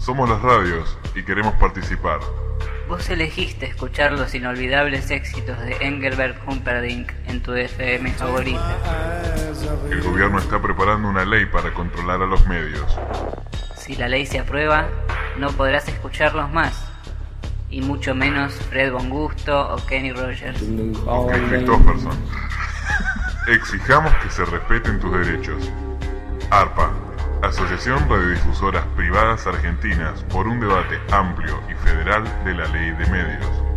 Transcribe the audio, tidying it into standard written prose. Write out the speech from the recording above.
Somos las radios y queremos participar. Vos elegiste escuchar los inolvidables éxitos de Engelbert Humperdinck en tu FM favorita. El gobierno está preparando una ley para controlar a los medios. Si la ley se aprueba, no podrás escucharlos más. Y mucho menos Fred Von Gusto o Kenny Rogers. Ok, Christopherson. Exijamos que se respeten tus derechos. ARPA, Asociación Radiodifusoras Privadas Argentinas, por un debate amplio y federal de la ley de medios.